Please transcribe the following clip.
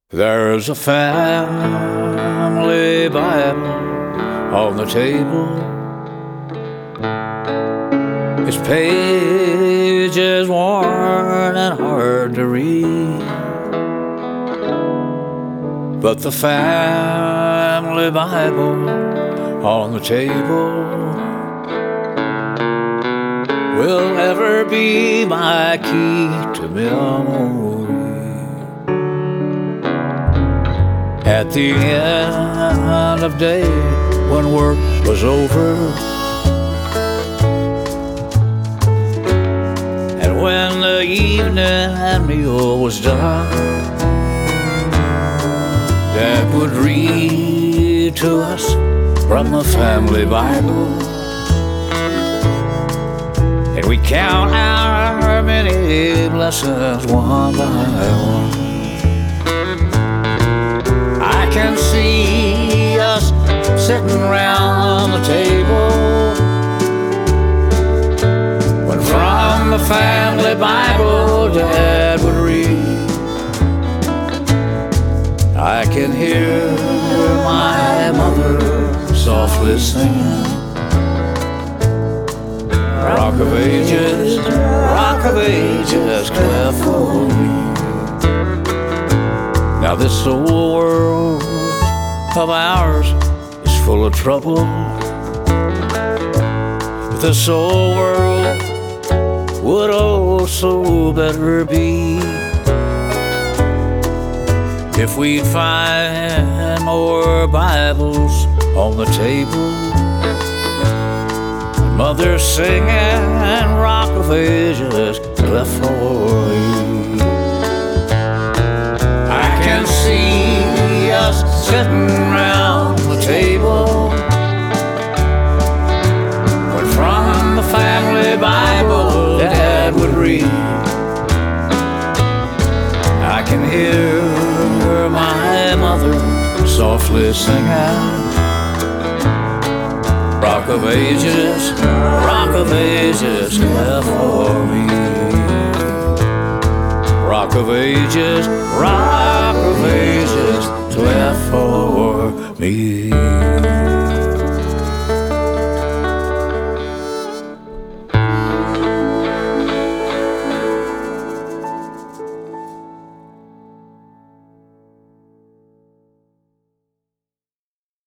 There's a family Bible on the table. Its pages worn and hard to read, but the family Bible on the table will ever be my key to memory. At the end of day, when work was over, and when the evening meal was done, Dad would read to us from the family Bible, and we count our many blessings one by one. I can see us sitting round the table when from the family Bible Dad would read. I can hear my mother softly singing, Rock of Ages, cleft for me. Now this old world of ours is full of trouble, but this old world would also better be if we'd find more Bibles on the table, Mother singing Rock of Ages cleft for you. I can see us sitting round the table when from the family Bible Dad would read. I can hear my mother softly singing, Rock of Ages, cleft for me. Rock of Ages, cleft for me.